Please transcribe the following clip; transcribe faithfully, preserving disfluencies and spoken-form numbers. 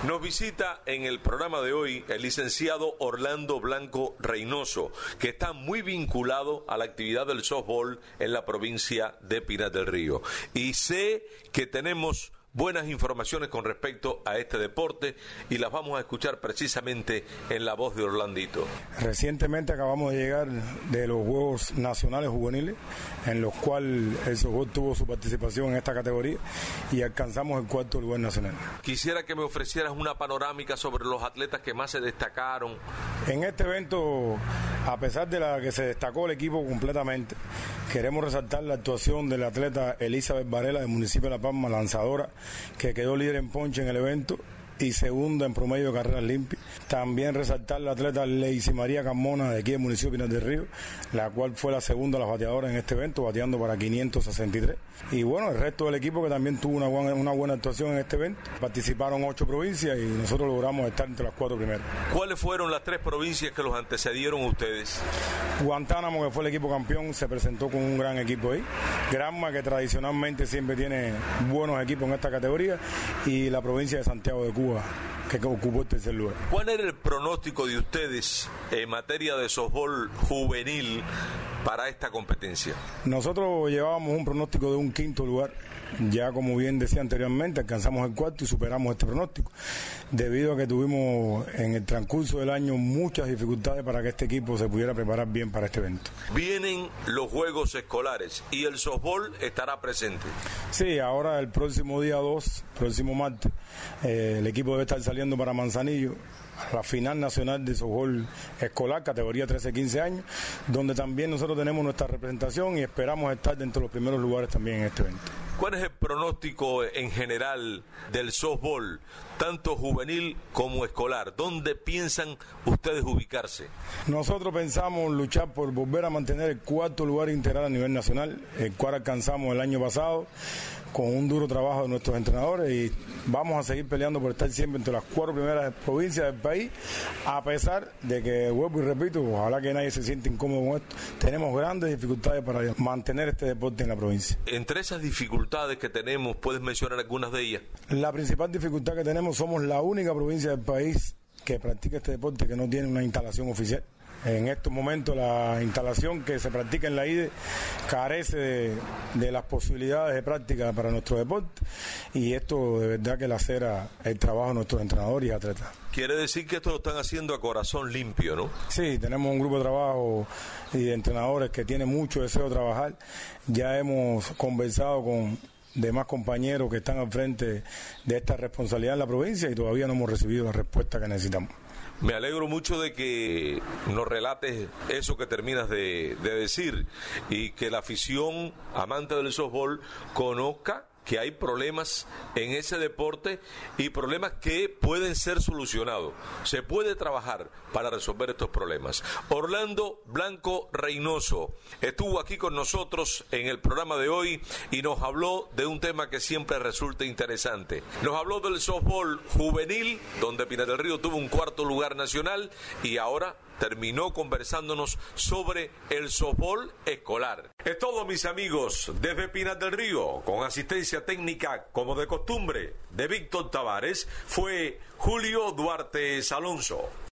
Nos visita en el programa de hoy el licenciado Orlando Blanco Reynoso, que está muy vinculado a la actividad del softball en la provincia de Pinar del Río. Y sé que tenemos buenas informaciones con respecto a este deporte y las vamos a escuchar precisamente en la voz de Orlandito. Recientemente acabamos de llegar de los Juegos Nacionales Juveniles, en los cuales el softball tuvo su participación en esta categoría y alcanzamos el cuarto lugar nacional. Quisiera que me ofrecieras una panorámica sobre los atletas que más se destacaron. En este evento, a pesar de la que se destacó el equipo completamente, queremos resaltar la actuación del atleta Elizabeth Varela del municipio de La Palma, lanzadora, que quedó líder en ponche en el evento y segunda en promedio de carreras limpias. También resaltar la atleta Leicy María Carmona de aquí del municipio de Pinar del Río, la cual fue la segunda de las bateadoras en este evento, bateando para quinientos sesenta y tres. Y bueno, el resto del equipo que también tuvo una buena, una buena actuación en este evento. Participaron ocho provincias y nosotros logramos estar entre las cuatro primeras. ¿Cuáles fueron las tres provincias que los antecedieron a ustedes? Guantánamo, que fue el equipo campeón, se presentó con un gran equipo ahí. Granma, que tradicionalmente siempre tiene buenos equipos en esta categoría, y la provincia de Santiago de Cuba, que ocupó el tercer lugar. ¿Cuál era el pronóstico de ustedes en materia de softball juvenil para esta competencia? Nosotros llevábamos un pronóstico de un quinto lugar. Ya, como bien decía anteriormente, alcanzamos el cuarto y superamos este pronóstico, debido a que tuvimos en el transcurso del año muchas dificultades para que este equipo se pudiera preparar bien para este evento. Vienen los Juegos Escolares y el softball estará presente. Sí, ahora el próximo día dos, próximo martes, eh, el equipo debe estar saliendo para Manzanillo, a la final nacional de softball escolar, categoría trece a quince años, donde también nosotros tenemos nuestra representación y esperamos estar dentro de los primeros lugares también en este evento. ¿Cuál es el pronóstico en general del softball, tanto juvenil como escolar? ¿Dónde piensan ustedes ubicarse? Nosotros pensamos luchar por volver a mantener el cuarto lugar integral a nivel nacional, el cual alcanzamos el año pasado con un duro trabajo de nuestros entrenadores, y vamos a seguir peleando por estar siempre entre las cuatro primeras provincias del país, a pesar de que, vuelvo y repito, ojalá que nadie se sienta incómodo con esto, tenemos grandes dificultades para mantener este deporte en la provincia. Entre esas dificultades que tenemos, ¿puedes mencionar algunas de ellas? La principal dificultad que tenemos, somos la única provincia del país que practica este deporte que no tiene una instalación oficial. En estos momentos la instalación que se practica en la I D E carece de, de las posibilidades de práctica para nuestro deporte, y esto de verdad que lacera el trabajo de nuestros entrenadores y atletas. Quiere decir que esto lo están haciendo a corazón limpio, ¿no? Sí, tenemos un grupo de trabajo y de entrenadores que tiene mucho deseo de trabajar. Ya hemos conversado con demás compañeros que están al frente de esta responsabilidad en la provincia y todavía no hemos recibido la respuesta que necesitamos. Me alegro mucho de que nos relates eso que terminas de, de decir, y que la afición amante del softball conozca que hay problemas en ese deporte y problemas que pueden ser solucionados. Se puede trabajar para resolver estos problemas. Orlando Blanco Reynoso estuvo aquí con nosotros en el programa de hoy y nos habló de un tema que siempre resulta interesante. Nos habló del softball juvenil, donde Pinar del Río tuvo un cuarto lugar nacional, y ahora terminó conversándonos sobre el softball escolar. Es todo, mis amigos, desde Pinar del Río, con asistencia técnica, como de costumbre, de Víctor Tavares, fue Julio Duarte Alonso.